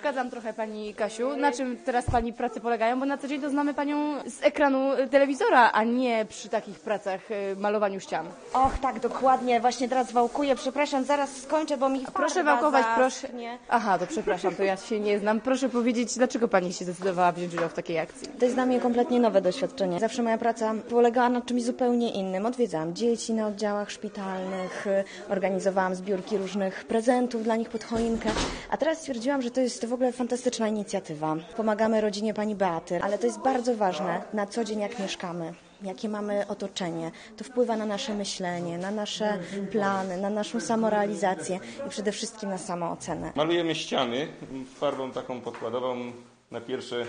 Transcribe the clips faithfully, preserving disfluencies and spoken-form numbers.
Przeszkadzam trochę pani Kasiu. Na czym teraz pani prace polegają? Bo na co dzień to znamy panią z ekranu telewizora, a nie przy takich pracach, malowaniu ścian. Och, tak, dokładnie. Właśnie teraz wałkuję. Przepraszam, zaraz skończę, bo mi farba Proszę wałkować, zaschnie. proszę. Aha, to przepraszam, to ja się nie znam. Proszę powiedzieć, dlaczego pani się zdecydowała wziąć udział w takiej akcji? To jest dla mnie kompletnie nowe doświadczenie. Zawsze moja praca polegała na czymś zupełnie innym. Odwiedzałam dzieci na oddziałach szpitalnych, organizowałam zbiórki różnych prezentów dla nich pod choinkę, a teraz stwierdziłam, że to jest w ogóle fantastyczna inicjatywa. Pomagamy rodzinie pani Beaty, ale to jest bardzo ważne na co dzień, jak mieszkamy, jakie mamy otoczenie. To wpływa na nasze myślenie, na nasze plany, na naszą samorealizację i przede wszystkim na samoocenę. Malujemy ściany farbą taką podkładową na pierwszy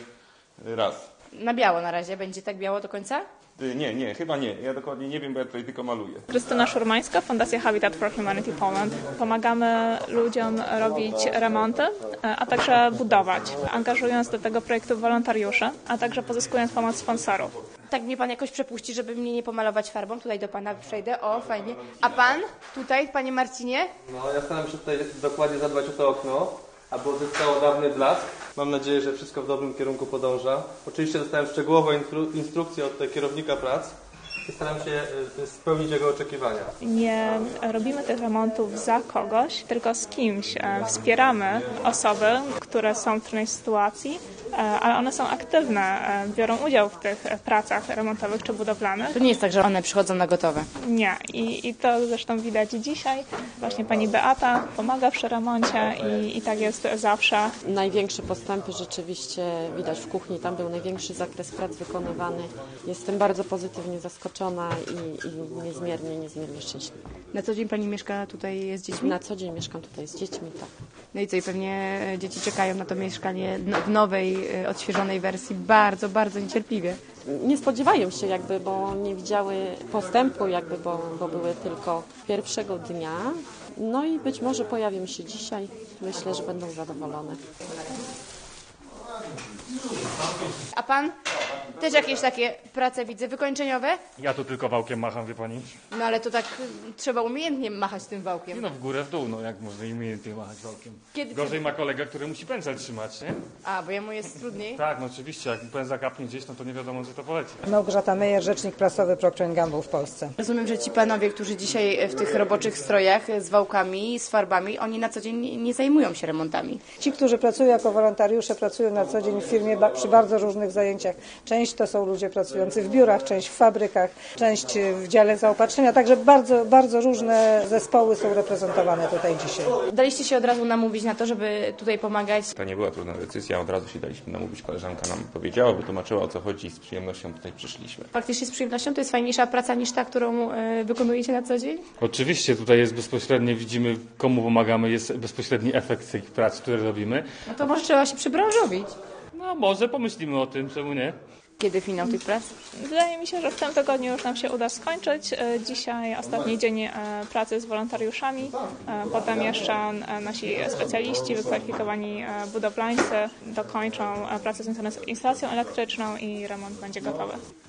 raz. Na biało na razie. Będzie tak biało do końca? Nie, nie, chyba nie. Ja dokładnie nie wiem, bo ja tutaj tylko maluję. Krystyna Szurmańska, Fundacja Habitat for Humanity Poland. Pomagamy ludziom robić remonty, a także budować, angażując do tego projektu wolontariuszy, a także pozyskując pomoc sponsorów. Tak mnie pan jakoś przepuści, żeby mnie nie pomalować farbą? Tutaj do pana przejdę. O, fajnie. A pan? Tutaj, panie Marcinie? No, ja staram się tutaj dokładnie zadbać o to okno, aby uzyskało dawny blask. Mam nadzieję, że wszystko w dobrym kierunku podąża. Oczywiście dostałem szczegółową instru- instrukcję od kierownika prac i staram się spełnić jego oczekiwania. Nie robimy tych remontów za kogoś, tylko z kimś. Wspieramy osoby, które są w trudnej sytuacji, ale one są aktywne, biorą udział w tych pracach remontowych czy budowlanych. To nie jest tak, że one przychodzą na gotowe. Nie. I, i to zresztą widać dzisiaj. Właśnie pani Beata pomaga przy remoncie i, i tak jest zawsze. Największe postępy rzeczywiście widać w kuchni. Tam był największy zakres prac wykonywany. Jestem bardzo pozytywnie zaskoczona i, i niezmiernie, niezmiernie szczęśliwa. Na co dzień pani mieszka tutaj z dziećmi? Na co dzień mieszkam tutaj z dziećmi, tak. No i co, i pewnie dzieci czekają na to mieszkanie w nowej, odświeżonej wersji bardzo, bardzo niecierpliwie. Nie spodziewają się jakby, bo nie widziały postępu jakby, bo, bo były tylko pierwszego dnia. No i być może pojawią się dzisiaj. Myślę, że będą zadowolone. A pan? Też jakieś takie prace widzę wykończeniowe? Ja tu tylko wałkiem macham, wie pani. No ale to tak trzeba umiejętnie machać tym wałkiem. No w górę, w dół, no jak można umiejętnie machać wałkiem. Kiedy Gorzej ma kolega, który musi pędzel trzymać, nie? A, bo jemu jest trudniej? Tak, no oczywiście, jak pędzel kapnie gdzieś, no to nie wiadomo, gdzie to poleci. Małgorzata Meyer, rzecznik prasowy Procter and Gamble w Polsce. Rozumiem, że ci panowie, którzy dzisiaj w tych roboczych strojach z wałkami, z farbami, oni na co dzień nie, nie zajmują się remontami. Ci, którzy pracują jako wolontariusze, pracują na co dzień w firmie ba- przy bardzo różnych zajęciach. Część to są ludzie pracujący w biurach, część w fabrykach, część w dziale zaopatrzenia, także bardzo, bardzo różne zespoły są reprezentowane tutaj dzisiaj. Daliście się od razu namówić na to, żeby tutaj pomagać? To nie była trudna decyzja, od razu się daliśmy namówić. Koleżanka nam powiedziała, wytłumaczyła, o co chodzi i z przyjemnością tutaj przyszliśmy. Faktycznie z przyjemnością? To jest fajniejsza praca niż ta, którą y, wykonujecie na co dzień? Oczywiście tutaj jest bezpośrednie, widzimy komu pomagamy, jest bezpośredni efekt tych prac, które robimy. No to może trzeba się przybranżowić. No może pomyślimy o tym, czemu nie? Kiedy finał tych prac? Wydaje mi się, że w tym tygodniu już nam się uda skończyć. Dzisiaj ostatni dzień pracy z wolontariuszami. Potem jeszcze nasi specjaliści, wykwalifikowani budowlańcy dokończą pracę związane z instalacją elektryczną i remont będzie gotowy.